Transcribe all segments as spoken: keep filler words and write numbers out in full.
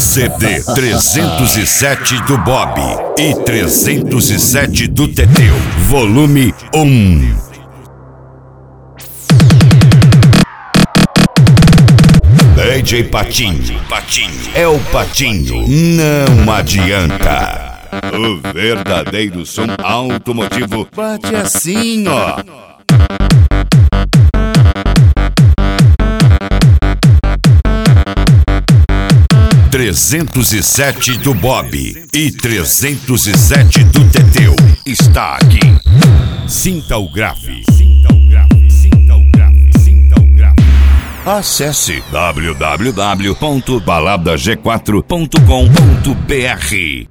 C D trezentos e sete do Bob e trezentos e sete do Teteu, volume um. D J Patinho, Patinho, é o Patinho, não adianta. O verdadeiro som automotivo bate assim, ó. trezentos e sete do Bob e trezentos e sete do Teteu está aqui. Sinta o grave. Sinta o grave. Sinta o grave. Sinta o grave. Acesse w w w ponto balada g quatro ponto com ponto b r.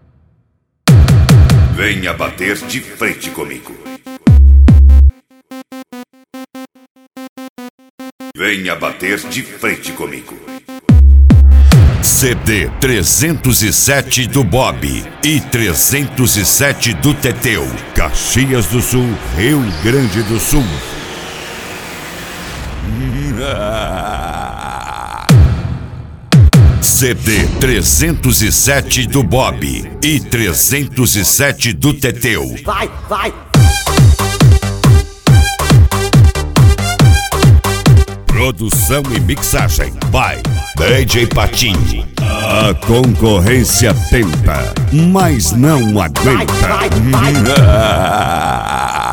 Venha bater de frente comigo. Venha bater de frente comigo. C D trezentos e sete do Bob e trezentos e sete do Teteu, Caxias do Sul, Rio Grande do Sul. C D trezentos e sete do Bob e trezentos e sete do Teteu. Vai, vai! Produção e mixagem by D J Patinho. A concorrência tenta, mas não aguenta. Vai, vai, vai.